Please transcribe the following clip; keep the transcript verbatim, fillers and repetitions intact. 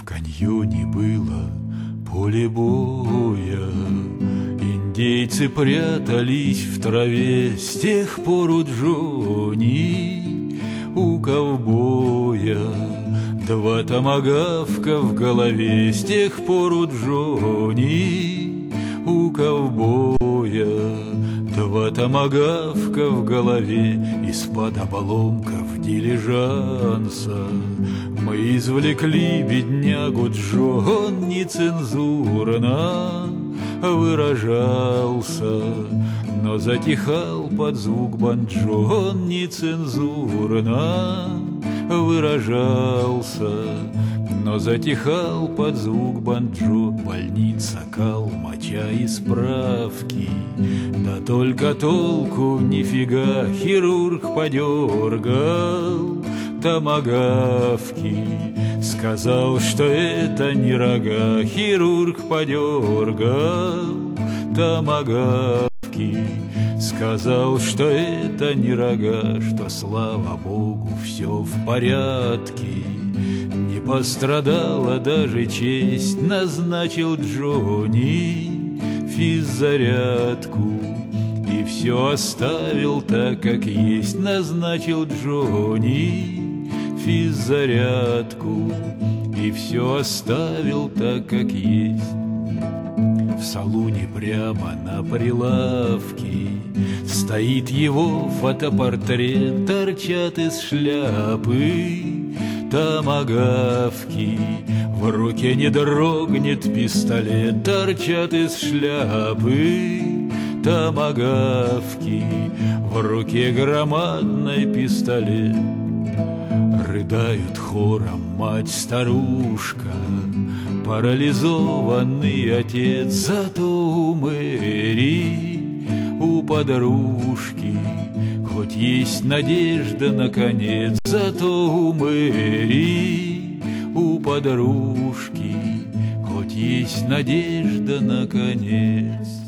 каньоне было поле боя, индейцы прятались в траве, с тех пор у Джонни, у ковбоя, два томагавка в голове, с тех пор у Джонни, у ковбоя, два томагавка в голове. Из-под обломков дилижанса мы извлекли беднягу Джо. Он нецензурно выражался, но затихал под звук банджо. Он нецензурно выражался, но затихал под звук банджо. Больница, кал, моча и справки, да только толку нифига. Хирург подергал томагавки, сказал, что это не рога. Хирург подергал томагавки, сказал, что это не рога, что, слава богу, все в порядке, не пострадала даже честь. Назначил Джонни физзарядку и все оставил так, как есть. Назначил Джонни физзарядку и все оставил так, как есть. В салуне прямо на прилавке стоит его фотопортрет, торчат из шляпы томагавки, в руке не дрогнет пистолет, торчат из шляпы томагавки, в руке громадный пистолет. Рыдают хором мать-старушка, парализованный отец. Зато у Мэри, у подружки, хоть есть надежда на конец. Зато у Мэри, у подружки, хоть есть надежда на конец.